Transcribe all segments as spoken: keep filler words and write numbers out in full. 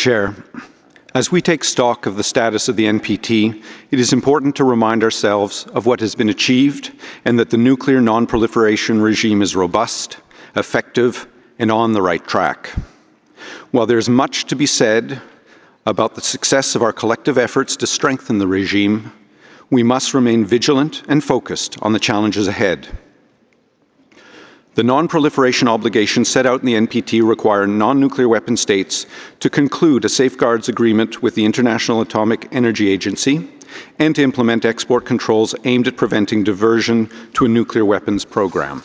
Chair, as we take stock of the status of the N P T, it is important to remind ourselves of what has been achieved and that the nuclear non-proliferation regime is robust, effective, and on the right track. While there is much to be said about the success of our collective efforts to strengthen the regime, we must remain vigilant and focused on the challenges ahead. The non-proliferation obligations set out in the N P T require non-nuclear weapon states to conclude a safeguards agreement with the International Atomic Energy Agency and to implement export controls aimed at preventing diversion to a nuclear weapons program.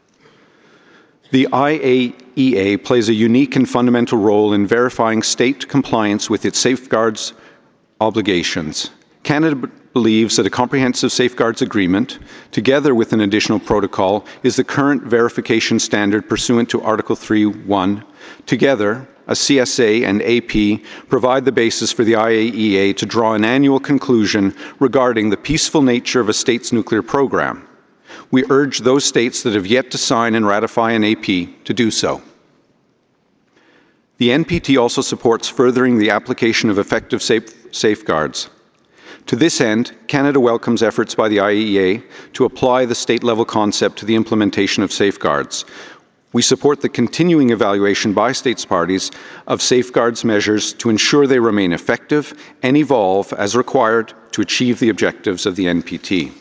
The I A E A plays a unique and fundamental role in verifying state compliance with its safeguards obligations. Canada believes that a comprehensive safeguards agreement, together with an additional protocol, is the current verification standard pursuant to Article three point one. Together, a C S A and A P provide the basis for the I A E A to draw an annual conclusion regarding the peaceful nature of a state's nuclear program. We urge those states that have yet to sign and ratify an A P to do so. The N P T also supports furthering the application of effective safe safeguards. To this end, Canada welcomes efforts by the I A E A to apply the state-level concept to the implementation of safeguards. We support the continuing evaluation by states parties of safeguards measures to ensure they remain effective and evolve as required to achieve the objectives of the N P T.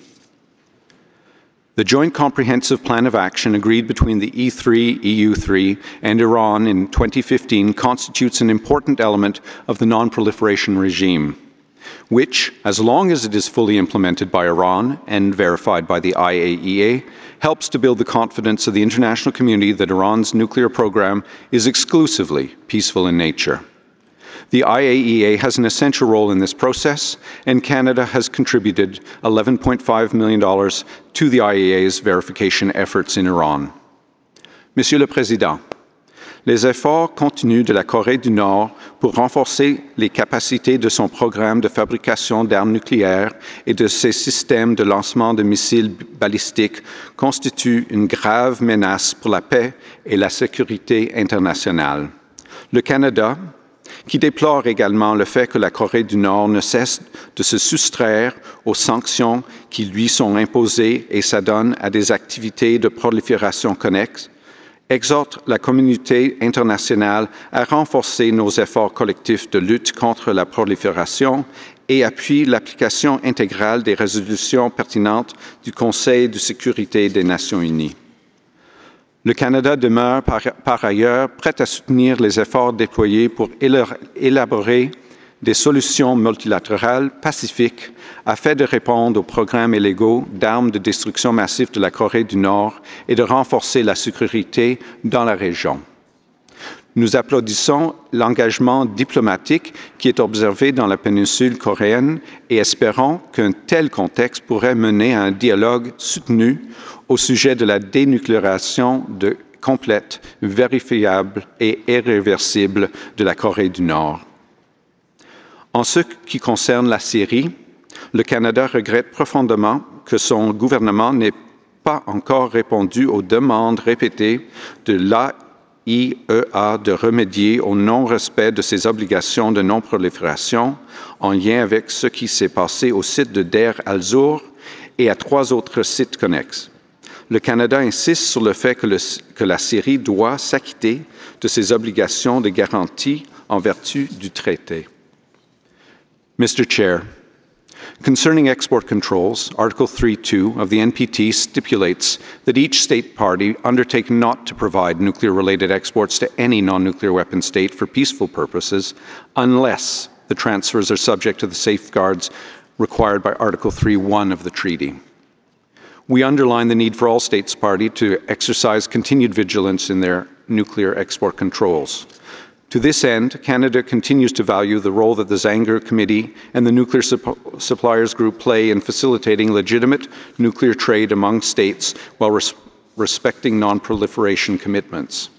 The Joint Comprehensive Plan of Action agreed between the E three, E U three, and Iran in twenty fifteen constitutes an important element of the non-proliferation regime, which, as long as it is fully implemented by Iran and verified by the I A E A, helps to build the confidence of the international community that Iran's nuclear program is exclusively peaceful in nature. The I A E A has an essential role in this process, and Canada has contributed eleven point five million dollars to the I A E A's verification efforts in Iran. Monsieur le Président, les efforts continus de la Corée du Nord pour renforcer les capacités de son programme de fabrication d'armes nucléaires et de ses systèmes de lancement de missiles balistiques constituent une grave menace pour la paix et la sécurité internationale. Le Canada, qui déplore également le fait que la Corée du Nord ne cesse de se soustraire aux sanctions qui lui sont imposées et s'adonne à des activités de prolifération connexes, exhorte la communauté internationale à renforcer nos efforts collectifs de lutte contre la prolifération et appuie l'application intégrale des résolutions pertinentes du Conseil de sécurité des Nations unies. Le Canada demeure par, par ailleurs prêt à soutenir les efforts déployés pour élaborer des solutions multilatérales pacifiques afin de répondre aux programmes illégaux d'armes de destruction massive de la Corée du Nord et de renforcer la sécurité dans la région. Nous applaudissons l'engagement diplomatique qui est observé dans la péninsule coréenne et espérons qu'un tel contexte pourrait mener à un dialogue soutenu au sujet de la dénucléarisation de, complète, vérifiable et irréversible de la Corée du Nord. En ce qui concerne la Syrie, le Canada regrette profondément que son gouvernement n'ait pas encore répondu aux demandes répétées de l'A I E A de remédier au non-respect de ses obligations de non-prolifération en lien avec ce qui s'est passé au site de Deir al-Zour et à trois autres sites connexes. Le Canada insiste sur le fait que, le, que la Syrie doit s'acquitter de ses obligations de garantie en vertu du traité. Mister Chair, concerning export controls, Article three point two of the N P T stipulates that each state party undertake not to provide nuclear-related exports to any non-nuclear weapon state for peaceful purposes unless the transfers are subject to the safeguards required by Article three point one of the treaty. We underline the need for all states party to exercise continued vigilance in their nuclear export controls. To this end, Canada continues to value the role that the Zanger Committee and the Nuclear Supp- Suppliers Group play in facilitating legitimate nuclear trade among states while res- respecting non-proliferation commitments.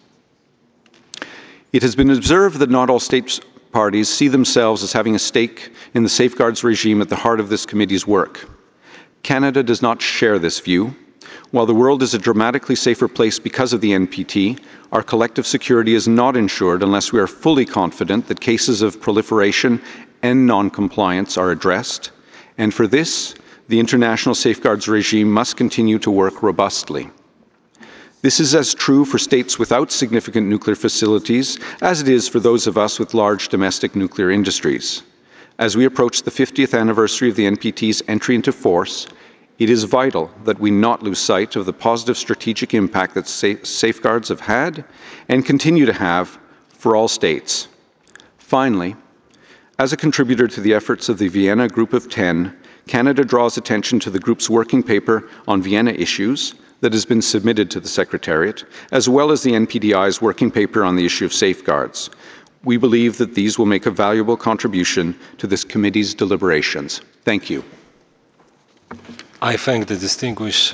It has been observed that not all states parties see themselves as having a stake in the safeguards regime at the heart of this committee's work. Canada does not share this view. While the world is a dramatically safer place because of the N P T, our collective security is not ensured unless we are fully confident that cases of proliferation and non-compliance are addressed, and for this, the international safeguards regime must continue to work robustly. This is as true for states without significant nuclear facilities as it is for those of us with large domestic nuclear industries. As we approach the fiftieth anniversary of the N P T's entry into force, it is vital that we not lose sight of the positive strategic impact that safe safeguards have had and continue to have for all states. Finally, as a contributor to the efforts of the Vienna Group of Ten, Canada draws attention to the group's working paper on Vienna issues that has been submitted to the Secretariat, as well as the N P D I's working paper on the issue of safeguards. We believe that these will make a valuable contribution to this committee's deliberations. Thank you. I thank the distinguished